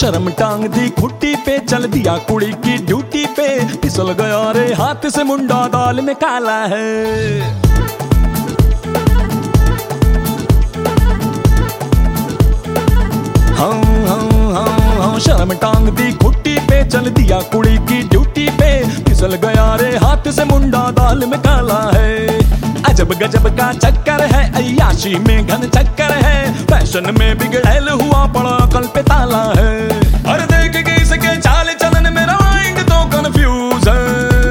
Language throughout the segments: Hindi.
शर्म टांग दी खुट्टी पे, चल दिया कुड़ी की ड्यूटी पे, फिसल गया रे हाथ से मुंडा दाल में काला है। हाँ, शर्म टांग दी खुट्टी पे, चल दिया कुड़ी की ड्यूटी पे, फिसल गया रे हाथ से मुंडा दाल में काला है। अजब गजब का चक्कर है, अय्याशी में घन चक्कर है, फैशन में बिगड़ैल हुआ पड़ा कल पे ताला है। अरे देख के इसके चाल चलन मेरा माइंड तो कंफ्यूज है।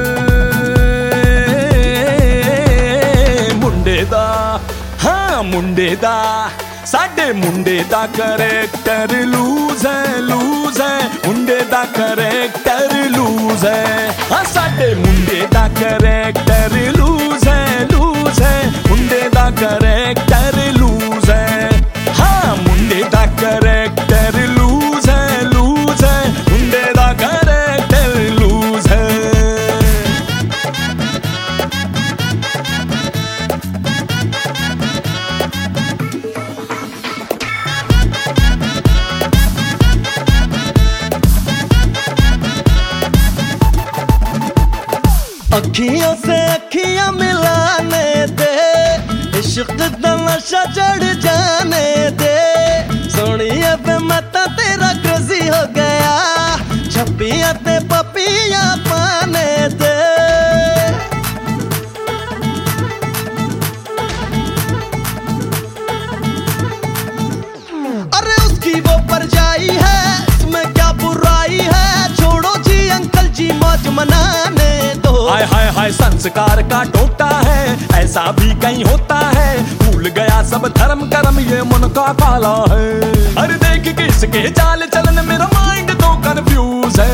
मुंडे दा, हाँ मुंडे दा, साडे मुंडे दा करैक्टर लूज है, लूज है, मुंडे दा करैक्टर लूज है। हाँ साडे मुंडे दा करैक्टर लूज है, लूज है, मुंडे दा करैक्टर लूज है। हाँ मुंडे दा करैक्टर लूज है, लूज है, मुंडे दा करैक्टर लूज है। अखियों से अखियां मिलाने दे, इश्क दा नशा चढ़ जाने दे, सोनिया पे मता तेरा क्रेजी हो गया, छपिया ते पपिया पाने दे। अरे उसकी वो परछाई है, इसमें क्या बुराई है, छोड़ो जी अंकल जी मौज मनाने। हाय हाय हाय संस्कार का टोटा है, ऐसा भी कहीं होता है, भूल गया सब धर्म कर्म ये मन का काला है। अरे देख किसके चाल चलन मेरा माइंड तो कंफ्यूज है।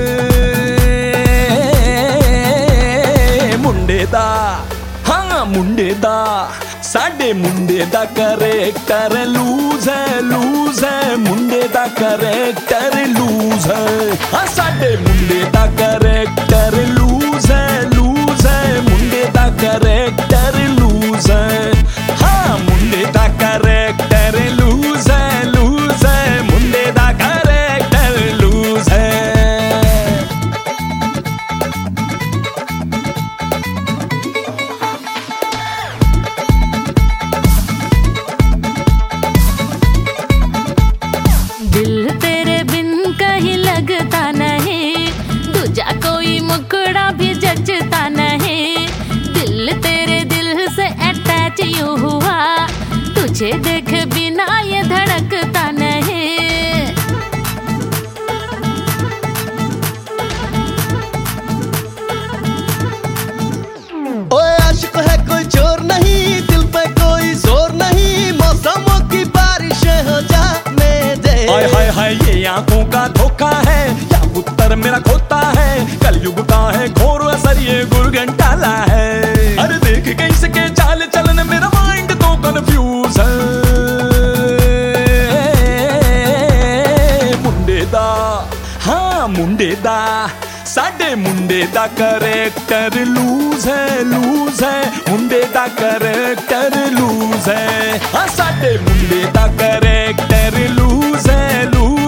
मुंडे दा, हाँ मुंडे दा, साडे मुंडे दा करैक्टर लूज है, लूज है, मुंडे दा करैक्टर लूज है। हाँ साडे मुंडे दा करैक्टर लूज है, लूज है, मुंडे दा करैक्टर लूज है। हाँ मुंडे दा करैक्टर लूज है, लूज है, मुंडे दा करैक्टर लूज है। दिल तेरे बिन कहीं लगता नहीं, दूजा कोई मुखड़ा भी जचता नहीं, दिल तेरे दिल से अटैच यूं हुआ, तुझे देख बिना ये धड़कता नहीं। ओए आशिक है कोई चोर नहीं, दिल पे कोई जोर नहीं, मौसमों की बारिशें हो जाने दे। हाय हाय हाय ये आंखों का धोखा है, या पुत्र मेरा खोता है, कलयुग का है घोर असर ये गुरगंटाला है। अरे देख के इसके चाल चलन मेरा माइंड तो कंफ्यूज है। मुंडे दा, हाँ मुंडे दा, साडे मुंडे दा करैक्टर लूज है, लूज है, मुंडे दा करैक्टर लूज है। हाँ साडे मुंडे दा करैक्टर लूज है, लूज